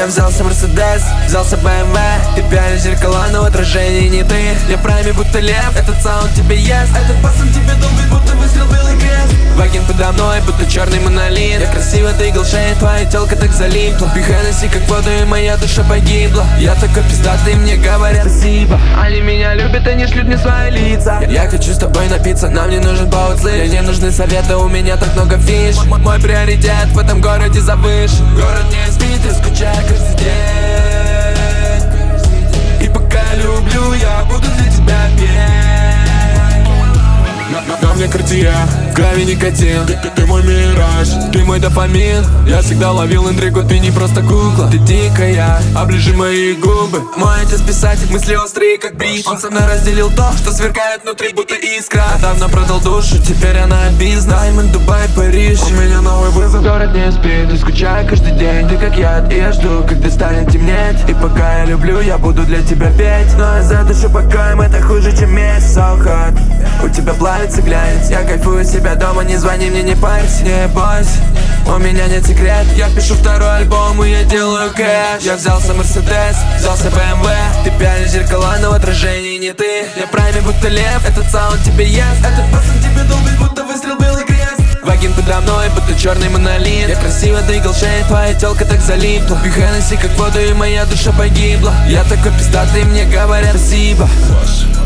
Я взялся Мерседес, взялся БМВ. Ты пялишь зеркала, но в отражении не ты. Я прайме будто лев, этот саунд тебе ест. Этот пацан тебе долбит, будто выстрел белый крест. Вагин подо мной, будто черный монолит. Я красиво двигал шею, твоя телка так залипла. Пей Хеннесси как воду, и моя душа погибла. Я такой пиздатый, мне говорят спасибо. Они меня любят, они шлют мне свои лица. Я хочу с тобой напиться, нам не нужен повод слышь. Мне не нужны советы, у меня так много фиш. Мой приоритет в этом городе завыш. Город не спит, я скучаю каждый день. И пока люблю, я буду для тебя петь. На мне Cartier, в крови никотин. Ты мой мираж, ты мой дофамин. Я всегда ловил интригу, ты не просто кукла. Ты дикая, оближи мои губы. Мой отец писатель, мысли острые как бритва. Он со мной разделил то, что сверкает внутри, будто искра. Давно продал душу, теперь она бизнес. Даймонд, Дубай, Париж, у меня новый вызов. Город не спит, и скучаю каждый день. Ты как яд, и я жду, когда станет темнеть. И пока я люблю, я буду для тебя петь. Но я за душу покоем, это хуже, чем месть. So hot, у тебя плавится глянец. Я кайфую себя дома, не звони мне, не парься. Не бойся, у меня нет секрет. Я пишу второй альбом, и я делаю кэш. Я взялся Мерседес, взялся БМВ. Ты пялишь зеркала, но в отражении не ты. Я прайме будто лев, этот саунд тебе ест. Этот пацан тебе долбит, будто выстрел белый крест. Вагин подо мной, будто черный монолит. Я красиво двигал шею, твоя телка так залипла. Пей Хеннесси как воду, и моя душа погибла. Я такой пиздатый, мне говорят спасибо.